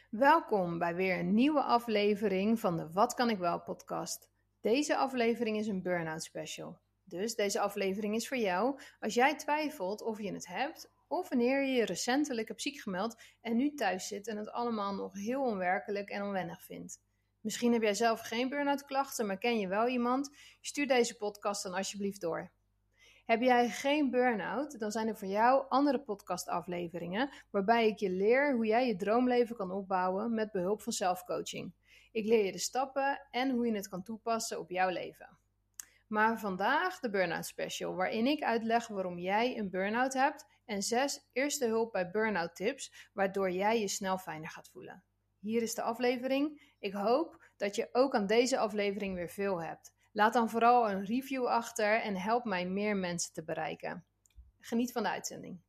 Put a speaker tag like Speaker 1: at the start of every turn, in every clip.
Speaker 1: Welkom bij weer een nieuwe aflevering van de Wat kan ik wel podcast. Deze aflevering is een burn-out special. Dus deze aflevering is voor jou als jij twijfelt of je het hebt of wanneer je je recentelijk hebt ziek gemeld en nu thuis zit en het allemaal nog heel onwerkelijk en onwennig vindt. Misschien heb jij zelf geen burn-out klachten, maar ken je wel iemand? Stuur deze podcast dan alsjeblieft door. Heb jij geen burn-out, dan zijn er voor jou andere podcastafleveringen waarbij ik je leer hoe jij je droomleven kan opbouwen met behulp van zelfcoaching. Ik leer je de stappen en hoe je het kan toepassen op jouw leven. Maar vandaag de burn-out special, waarin ik uitleg waarom jij een burn-out hebt en 6 eerste hulp bij burn-out tips, waardoor jij je snel fijner gaat voelen. Hier is de aflevering. Ik hoop dat je ook aan deze aflevering weer veel hebt. Laat dan vooral een review achter en help mij meer mensen te bereiken. Geniet van de uitzending.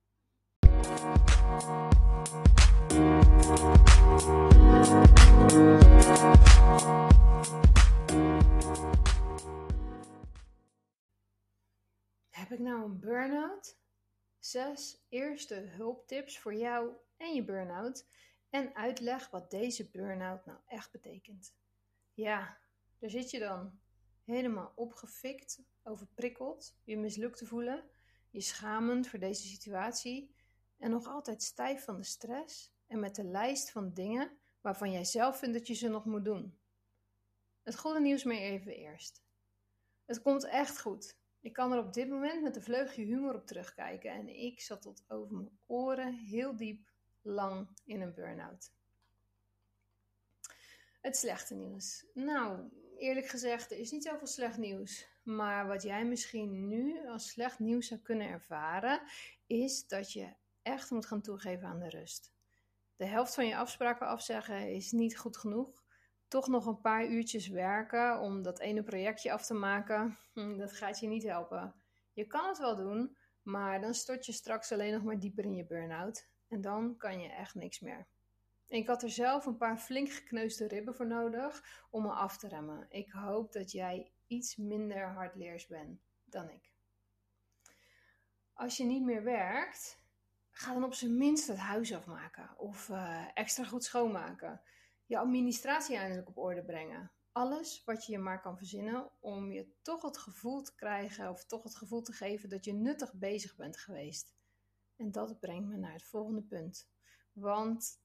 Speaker 1: Heb ik nou een burn-out? 6 eerste hulptips voor jou en je burn-out en uitleg wat deze burn-out nou echt betekent. Ja, daar zit je dan. Helemaal opgefikt, overprikkeld, je mislukt te voelen, je schamend voor deze situatie en nog altijd stijf van de stress en met de lijst van dingen waarvan jij zelf vindt dat je ze nog moet doen. Het goede nieuws maar even eerst. Het komt echt goed. Ik kan er op dit moment met een vleugje humor op terugkijken en ik zat tot over mijn oren heel diep, lang in een burn-out. Het slechte nieuws. Nou, eerlijk gezegd, er is niet zoveel slecht nieuws. Maar wat jij misschien nu als slecht nieuws zou kunnen ervaren, is dat je echt moet gaan toegeven aan de rust. De helft van je afspraken afzeggen is niet goed genoeg. Toch nog een paar uurtjes werken om dat ene projectje af te maken, dat gaat je niet helpen. Je kan het wel doen, maar dan stort je straks alleen nog maar dieper in je burn-out. En dan kan je echt niks meer. Ik had er zelf een paar flink gekneusde ribben voor nodig om me af te remmen. Ik hoop dat jij iets minder hardleers bent dan ik. Als je niet meer werkt, ga dan op zijn minst het huis afmaken of extra goed schoonmaken. Je administratie eindelijk op orde brengen. Alles wat je maar kan verzinnen om je toch het gevoel te krijgen of toch het gevoel te geven dat je nuttig bezig bent geweest. En dat brengt me naar het volgende punt. Want,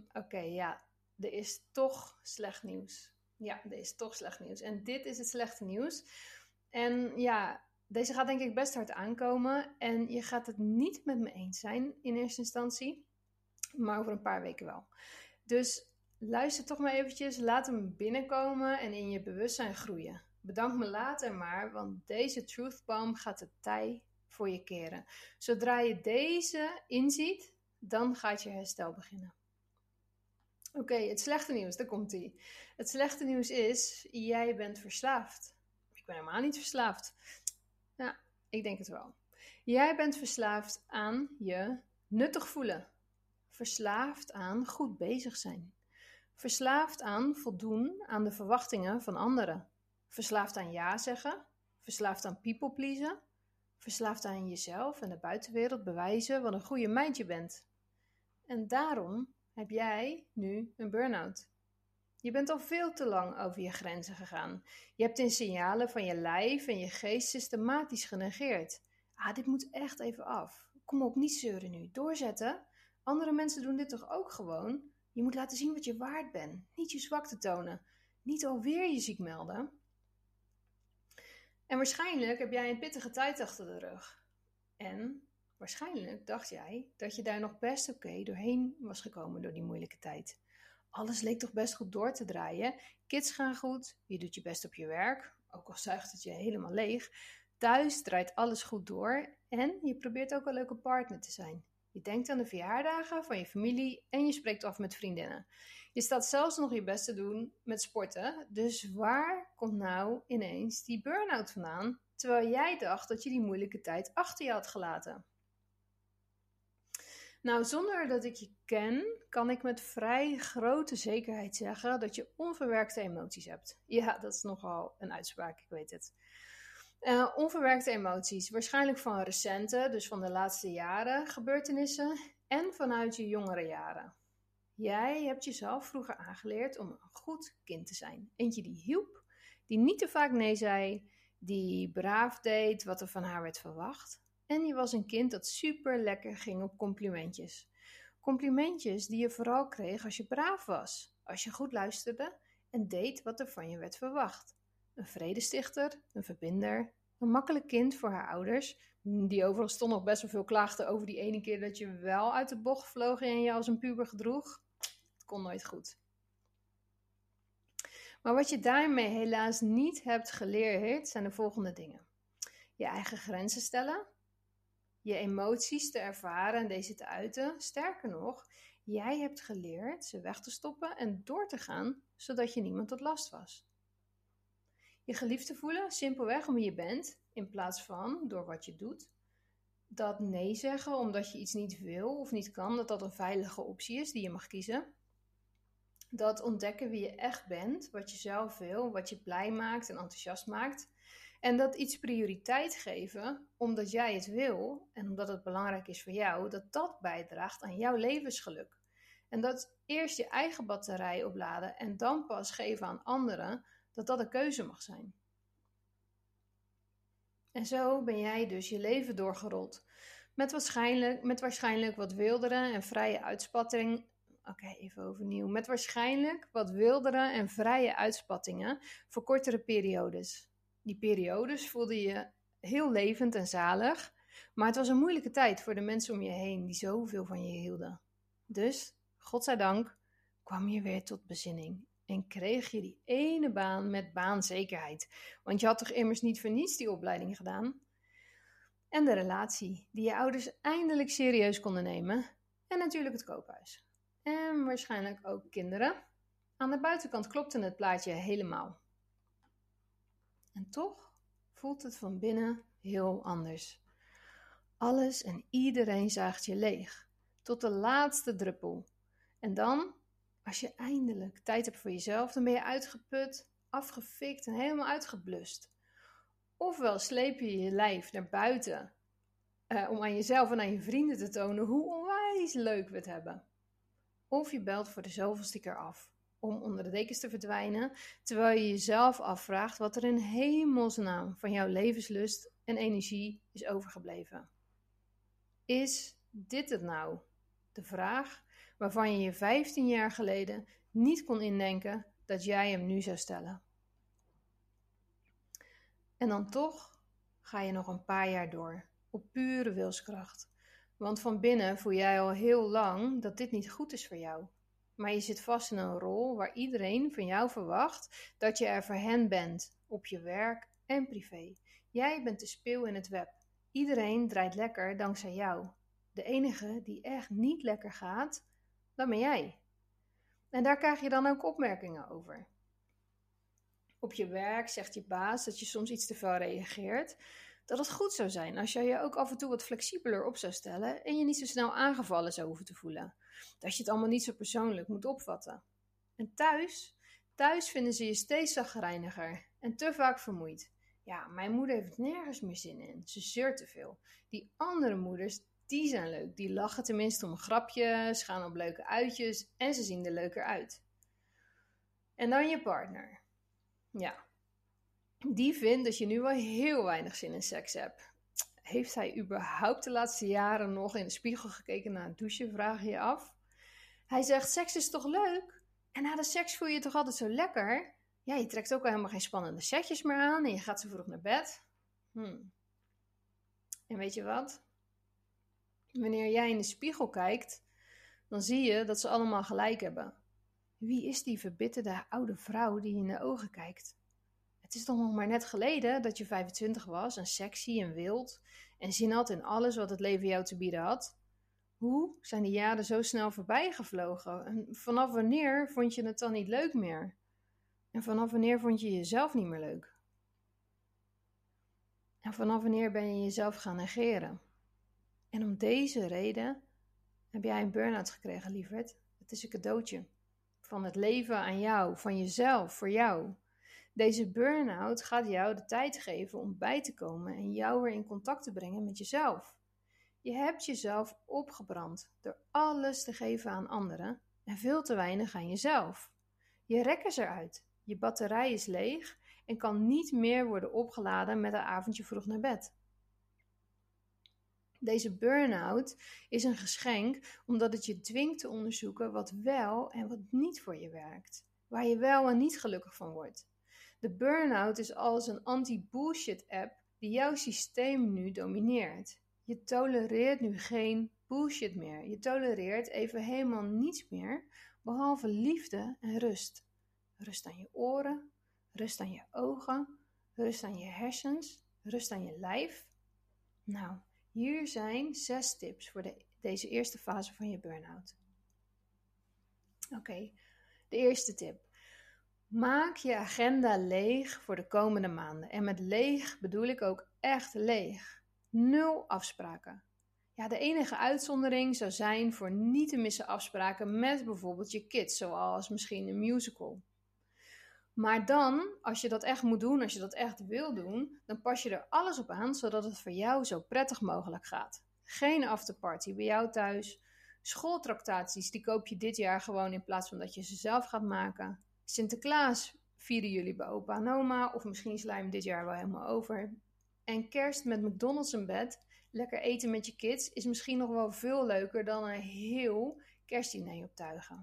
Speaker 1: er is toch slecht nieuws. Ja, er is toch slecht nieuws. En dit is het slechte nieuws. En ja, deze gaat denk ik best hard aankomen. En je gaat het niet met me eens zijn in eerste instantie. Maar over een paar weken wel. Dus luister toch maar eventjes. Laat hem binnenkomen en in je bewustzijn groeien. Bedank me later maar, want deze truth bomb gaat de tij voor je keren. Zodra je deze inziet, dan gaat je herstel beginnen. Oké, het slechte nieuws, daar komt ie. Het slechte nieuws is, jij bent verslaafd. Ik ben helemaal niet verslaafd. Ja, ik denk het wel. Jij bent verslaafd aan je nuttig voelen. Verslaafd aan goed bezig zijn. Verslaafd aan voldoen aan de verwachtingen van anderen. Verslaafd aan ja zeggen. Verslaafd aan people pleasen. Verslaafd aan jezelf en de buitenwereld bewijzen wat een goede meid je bent. En daarom heb jij nu een burn-out. Je bent al veel te lang over je grenzen gegaan. Je hebt de signalen van je lijf en je geest systematisch genegeerd. Dit moet echt even af. Kom op, niet zeuren nu. Doorzetten. Andere mensen doen dit toch ook gewoon? Je moet laten zien wat je waard bent. Niet je zwakte tonen. Niet alweer je ziek melden. En waarschijnlijk heb jij een pittige tijd achter de rug. En waarschijnlijk dacht jij dat je daar nog best oké doorheen was gekomen door die moeilijke tijd. Alles leek toch best goed door te draaien. Kids gaan goed, je doet je best op je werk, ook al zuigt het je helemaal leeg. Thuis draait alles goed door en je probeert ook een leuke partner te zijn. Je denkt aan de verjaardagen van je familie en je spreekt af met vriendinnen. Je staat zelfs nog je best te doen met sporten. Dus waar komt nou ineens die burn-out vandaan, terwijl jij dacht dat je die moeilijke tijd achter je had gelaten? Nou, zonder dat ik je ken, kan ik met vrij grote zekerheid zeggen dat je onverwerkte emoties hebt. Ja, dat is nogal een uitspraak, ik weet het. Onverwerkte emoties, waarschijnlijk van recente, dus van de laatste jaren, gebeurtenissen en vanuit je jongere jaren. Jij hebt jezelf vroeger aangeleerd om een goed kind te zijn. Eentje die hielp, die niet te vaak nee zei, die braaf deed wat er van haar werd verwacht. En je was een kind dat super lekker ging op complimentjes. Complimentjes die je vooral kreeg als je braaf was, als je goed luisterde en deed wat er van je werd verwacht. Een vredestichter, een verbinder, een makkelijk kind voor haar ouders, die overigens toch nog best wel veel klaagden over die ene keer dat je wel uit de bocht vloog en je als een puber gedroeg. Het kon nooit goed. Maar wat je daarmee helaas niet hebt geleerd, zijn de volgende dingen. Je eigen grenzen stellen, je emoties te ervaren en deze te uiten. Sterker nog, jij hebt geleerd ze weg te stoppen en door te gaan, zodat je niemand tot last was. Je geliefd te voelen, simpelweg om wie je bent, in plaats van door wat je doet. Dat nee zeggen omdat je iets niet wil of niet kan, dat een veilige optie is die je mag kiezen. Dat ontdekken wie je echt bent, wat je zelf wil, wat je blij maakt en enthousiast maakt. En dat iets prioriteit geven, omdat jij het wil en omdat het belangrijk is voor jou, dat bijdraagt aan jouw levensgeluk. En dat eerst je eigen batterij opladen en dan pas geven aan anderen, dat een keuze mag zijn. En zo ben jij dus je leven doorgerold. Met waarschijnlijk wat wildere en vrije uitspatting. Even overnieuw. Met waarschijnlijk wat wildere en vrije uitspattingen voor kortere periodes. Die periodes voelde je heel levend en zalig, maar het was een moeilijke tijd voor de mensen om je heen die zoveel van je hielden. Dus, godzijdank, kwam je weer tot bezinning en kreeg je die ene baan met baanzekerheid. Want je had toch immers niet voor niets die opleiding gedaan? En de relatie die je ouders eindelijk serieus konden nemen. En natuurlijk het koophuis. En waarschijnlijk ook kinderen. Aan de buitenkant klopte het plaatje helemaal. En toch voelt het van binnen heel anders. Alles en iedereen zaagt je leeg. Tot de laatste druppel. En dan, als je eindelijk tijd hebt voor jezelf, dan ben je uitgeput, afgefikt en helemaal uitgeblust. Ofwel sleep je je lijf naar buiten om aan jezelf en aan je vrienden te tonen hoe onwijs leuk we het hebben. Of je belt voor de zoveelste keer af om onder de dekens te verdwijnen, terwijl je jezelf afvraagt wat er in hemelsnaam van jouw levenslust en energie is overgebleven. Is dit het nou? De vraag waarvan je 15 jaar geleden niet kon indenken dat jij hem nu zou stellen. En dan toch ga je nog een paar jaar door, op pure wilskracht. Want van binnen voel jij al heel lang dat dit niet goed is voor jou. Maar je zit vast in een rol waar iedereen van jou verwacht dat je er voor hen bent, op je werk en privé. Jij bent de speeuw in het web. Iedereen draait lekker dankzij jou. De enige die echt niet lekker gaat, dat ben jij. En daar krijg je dan ook opmerkingen over. Op je werk zegt je baas dat je soms iets te veel reageert. Dat het goed zou zijn als je je ook af en toe wat flexibeler op zou stellen en je niet zo snel aangevallen zou hoeven te voelen. Dat je het allemaal niet zo persoonlijk moet opvatten. En thuis vinden ze je steeds chagrijniger en te vaak vermoeid. Ja, mijn moeder heeft nergens meer zin in. Ze zeurt te veel. Die andere moeders, die zijn leuk. Die lachen tenminste om grapjes, gaan op leuke uitjes en ze zien er leuker uit. En dan je partner. Ja, die vindt dat je nu wel heel weinig zin in seks hebt. Heeft hij überhaupt de laatste jaren nog in de spiegel gekeken naar het douchen, vraag je je af. Hij zegt, seks is toch leuk? En na de seks voel je je toch altijd zo lekker? Ja, je trekt ook al helemaal geen spannende setjes meer aan en je gaat zo vroeg naar bed. En weet je wat? Wanneer jij in de spiegel kijkt, dan zie je dat ze allemaal gelijk hebben. Wie is die verbitterde oude vrouw die je in de ogen kijkt? Het is toch nog maar net geleden dat je 25 was en sexy en wild en zin had in alles wat het leven jou te bieden had. Hoe zijn die jaren zo snel voorbij gevlogen? En vanaf wanneer vond je het dan niet leuk meer? En vanaf wanneer vond je jezelf niet meer leuk? En vanaf wanneer ben je jezelf gaan negeren? En om deze reden heb jij een burn-out gekregen, lieverd. Het is een cadeautje. Van het leven aan jou, van jezelf, voor jou. Deze burn-out gaat jou de tijd geven om bij te komen en jou weer in contact te brengen met jezelf. Je hebt jezelf opgebrand door alles te geven aan anderen en veel te weinig aan jezelf. Je rek is eruit, je batterij is leeg en kan niet meer worden opgeladen met een avondje vroeg naar bed. Deze burn-out is een geschenk omdat het je dwingt te onderzoeken wat wel en wat niet voor je werkt. Waar je wel en niet gelukkig van wordt. De burn-out is als een anti-bullshit app die jouw systeem nu domineert. Je tolereert nu geen bullshit meer. Je tolereert even helemaal niets meer, behalve liefde en rust. Rust aan je oren, rust aan je ogen, rust aan je hersens, rust aan je lijf. Nou, hier zijn 6 tips voor deze eerste fase van je burn-out. Oké, de eerste tip. Maak je agenda leeg voor de komende maanden. En met leeg bedoel ik ook echt leeg. 0 afspraken. Ja, de enige uitzondering zou zijn voor niet te missen afspraken met bijvoorbeeld je kids, zoals misschien een musical. Maar dan, als je dat echt moet doen, als je dat echt wil doen, dan pas je er alles op aan, zodat het voor jou zo prettig mogelijk gaat. Geen afterparty bij jou thuis. Schooltractaties, die koop je dit jaar gewoon in plaats van dat je ze zelf gaat maken. Sinterklaas vieren jullie bij opa en oma, of misschien sla je hem dit jaar wel helemaal over. En kerst met McDonald's in bed, lekker eten met je kids, is misschien nog wel veel leuker dan een heel kerstdiner optuigen.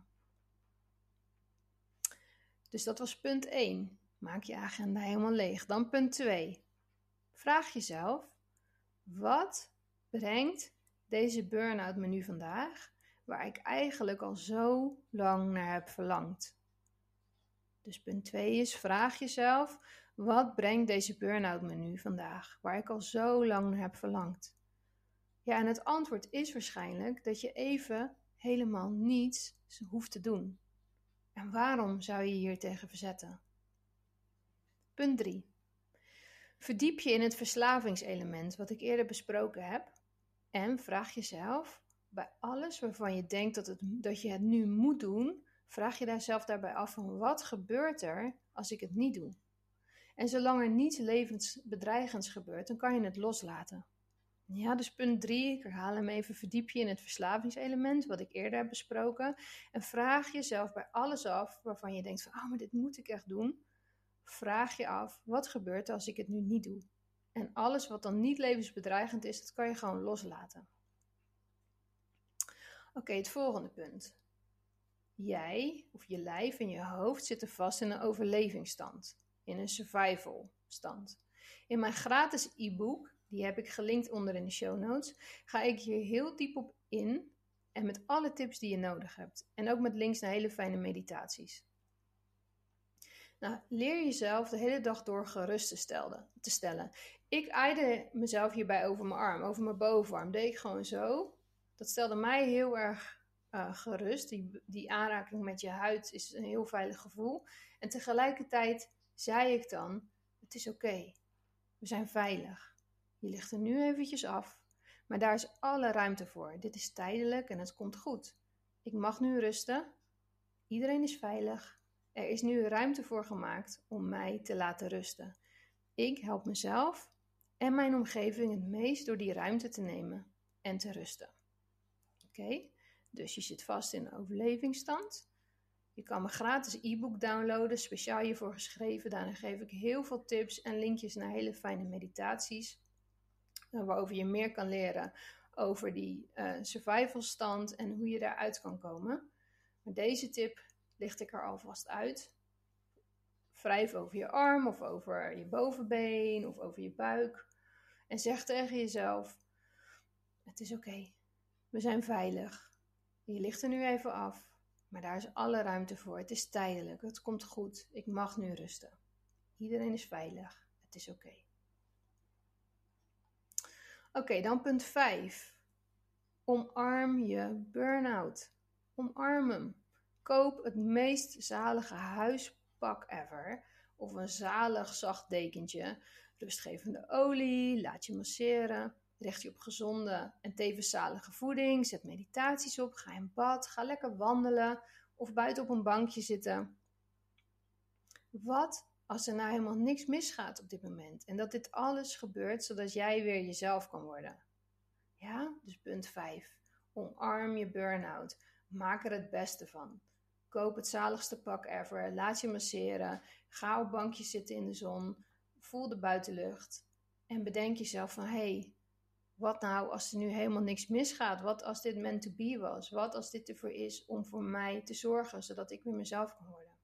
Speaker 1: Dus dat was punt 1. Maak je agenda helemaal leeg. Dan punt 2. Vraag jezelf, wat brengt deze burn-out me nu vandaag, waar ik eigenlijk al zo lang naar heb verlangd? Dus punt 2 is, vraag jezelf, wat brengt deze burn-out me nu vandaag, waar ik al zo lang naar heb verlangd? Ja, en het antwoord is waarschijnlijk dat je even helemaal niets hoeft te doen. En waarom zou je hier tegen verzetten? Punt 3. Verdiep je in het verslavingselement wat ik eerder besproken heb en vraag jezelf bij alles waarvan je denkt dat je het nu moet doen, vraag je jezelf daarbij af van wat gebeurt er als ik het niet doe? En zolang er niets levensbedreigends gebeurt, dan kan je het loslaten. Ja, dus punt 3, ik herhaal hem even, verdiep je in het verslavingselement, wat ik eerder heb besproken. En vraag jezelf bij alles af waarvan je denkt van, maar dit moet ik echt doen. Vraag je af, wat gebeurt er als ik het nu niet doe? En alles wat dan niet levensbedreigend is, dat kan je gewoon loslaten. Oké, het volgende punt. Jij, of je lijf en je hoofd zitten vast in een overlevingsstand. In een survival stand. In mijn gratis e-book, die heb ik gelinkt onder in de show notes, ga ik hier heel diep op in en met alle tips die je nodig hebt. En ook met links naar hele fijne meditaties. Nou, leer jezelf de hele dag door gerust te stellen. Ik aaide mezelf hierbij over mijn arm, over mijn bovenarm. Deed ik gewoon zo. Dat stelde mij heel erg gerust. Die aanraking met je huid is een heel veilig gevoel. En tegelijkertijd zei ik dan, het is oké. We zijn veilig. Je ligt er nu eventjes af, maar daar is alle ruimte voor. Dit is tijdelijk en het komt goed. Ik mag nu rusten. Iedereen is veilig. Er is nu ruimte voor gemaakt om mij te laten rusten. Ik help mezelf en mijn omgeving het meest door die ruimte te nemen en te rusten. Oké, dus je zit vast in een overlevingsstand. Je kan mijn gratis e-book downloaden, speciaal hiervoor geschreven. Daarin geef ik heel veel tips en linkjes naar hele fijne meditaties. Waarover je meer kan leren over die survival stand en hoe je daaruit kan komen. Maar deze tip licht ik er alvast uit. Wrijf over je arm of over je bovenbeen of over je buik. En zeg tegen jezelf, het is oké. We zijn veilig. Je ligt er nu even af. Maar daar is alle ruimte voor. Het is tijdelijk. Het komt goed. Ik mag nu rusten. Iedereen is veilig. Het is oké. Oké, dan punt 5. Omarm je burn-out. Omarm hem. Koop het meest zalige huispak ever. Of een zalig zacht dekentje. Rustgevende olie. Laat je masseren. Richt je op gezonde en tevens zalige voeding. Zet meditaties op. Ga in bad. Ga lekker wandelen. Of buiten op een bankje zitten. Wat als er nou helemaal niks misgaat op dit moment? En dat dit alles gebeurt zodat jij weer jezelf kan worden. Ja, dus punt 5. Omarm je burn-out. Maak er het beste van. Koop het zaligste pak ever. Laat je masseren. Ga op bankjes zitten in de zon. Voel de buitenlucht. En bedenk jezelf van, hey, wat nou als er nu helemaal niks misgaat? Wat als dit meant to be was? Wat als dit ervoor is om voor mij te zorgen, zodat ik weer mezelf kan worden?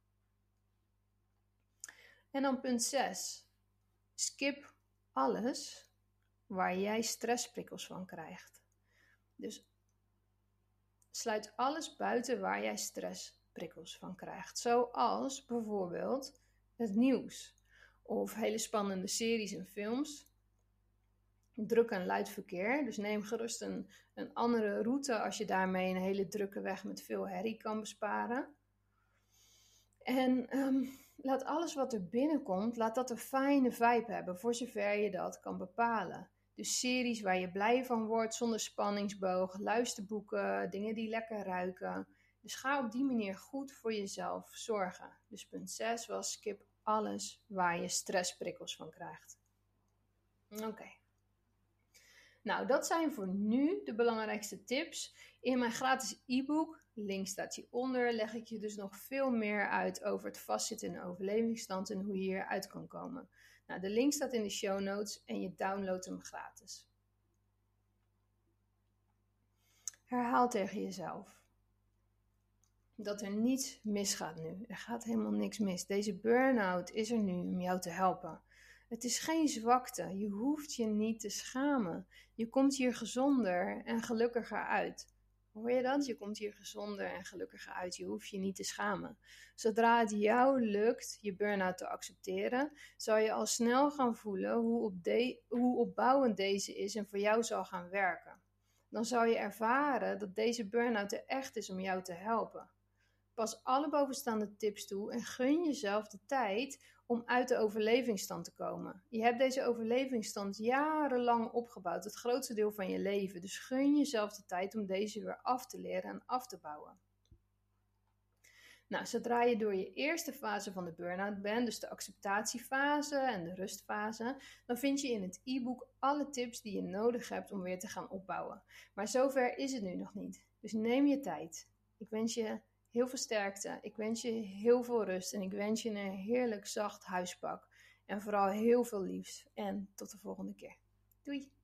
Speaker 1: En dan punt 6. Skip alles waar jij stressprikkels van krijgt. Dus sluit alles buiten waar jij stressprikkels van krijgt. Zoals bijvoorbeeld het nieuws of hele spannende series en films. Druk en luid verkeer. Dus neem gerust een andere route als je daarmee een hele drukke weg met veel herrie kan besparen. En laat alles wat er binnenkomt, laat dat een fijne vibe hebben, voor zover je dat kan bepalen. Dus series waar je blij van wordt, zonder spanningsboog, luisterboeken, dingen die lekker ruiken. Dus ga op die manier goed voor jezelf zorgen. Dus punt 6 was skip alles waar je stressprikkels van krijgt. Oké. Nou, dat zijn voor nu de belangrijkste tips. In mijn gratis e-book, link staat hieronder, leg ik je dus nog veel meer uit over het vastzitten in een overlevingsstand en hoe je hieruit kan komen. Nou, de link staat in de show notes en je downloadt hem gratis. Herhaal tegen jezelf dat er niets misgaat nu. Er gaat helemaal niks mis. Deze burn-out is er nu om jou te helpen. Het is geen zwakte. Je hoeft je niet te schamen. Je komt hier gezonder en gelukkiger uit. Hoor je dat? Je komt hier gezonder en gelukkiger uit. Je hoeft je niet te schamen. Zodra het jou lukt je burn-out te accepteren, zal je al snel gaan voelen hoe opbouwend deze is en voor jou zal gaan werken. Dan zal je ervaren dat deze burn-out er echt is om jou te helpen. Pas alle bovenstaande tips toe en gun jezelf de tijd om uit de overlevingsstand te komen. Je hebt deze overlevingsstand jarenlang opgebouwd, het grootste deel van je leven. Dus gun jezelf de tijd om deze weer af te leren en af te bouwen. Nou, zodra je door je eerste fase van de burn-out bent, dus de acceptatiefase en de rustfase, dan vind je in het e-book alle tips die je nodig hebt om weer te gaan opbouwen. Maar zover is het nu nog niet. Dus neem je tijd. Ik wens je heel veel sterkte, ik wens je heel veel rust en ik wens je een heerlijk zacht huispak. En vooral heel veel liefs. En tot de volgende keer. Doei!